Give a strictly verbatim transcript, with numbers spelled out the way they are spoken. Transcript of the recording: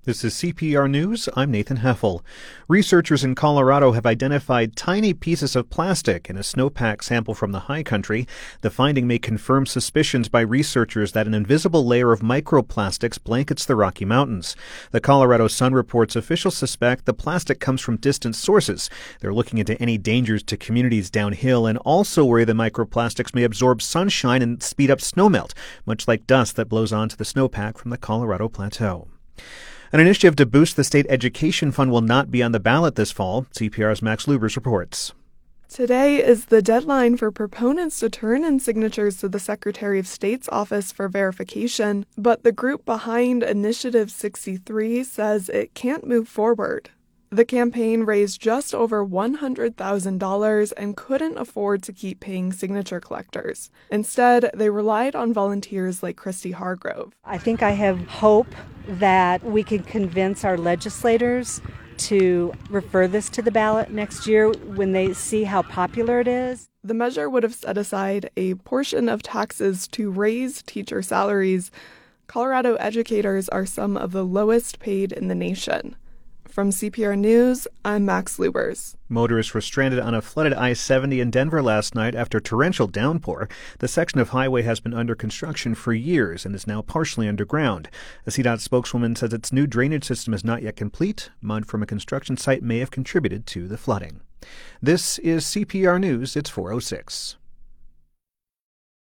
This is C P R News. I'm Nathan Heffel. Researchers in Colorado have identified tiny pieces of plastic in a snowpack sample from the high country. The finding may confirm suspicions by researchers that an invisible layer of microplastics blankets the Rocky Mountains. The Colorado Sun reports officials suspect the plastic comes from distant sources. They're looking into any dangers to communities downhill and also worry the microplastics may absorb sunshine and speed up snowmelt, much like dust that blows onto the snowpack from the Colorado Plateau. An initiative to boost the state education fund will not be on the ballot this fall. C P R's Max Lubers reports. Today is the deadline for proponents to turn in signatures to the Secretary of State's office for verification, but the group behind Initiative sixty-three says it can't move forward. The campaign raised just over one hundred thousand dollars and couldn't afford to keep paying signature collectors. Instead, they relied on volunteers like Christy Hargrove. I think I have hope that we can convince our legislators to refer this to the ballot next year when they see how popular it is. The measure would have set aside a portion of taxes to raise teacher salaries. Colorado educators are some of the lowest paid in the nation. From C P R News, I'm Max Lubers. Motorists were stranded on a flooded I seventy in Denver last night after torrential downpour. The section of highway has been under construction for years and is now partially underground. A C DOT spokeswoman says its new drainage system is not yet complete. Mud from a construction site may have contributed to the flooding. This is C P R News. It's four oh six.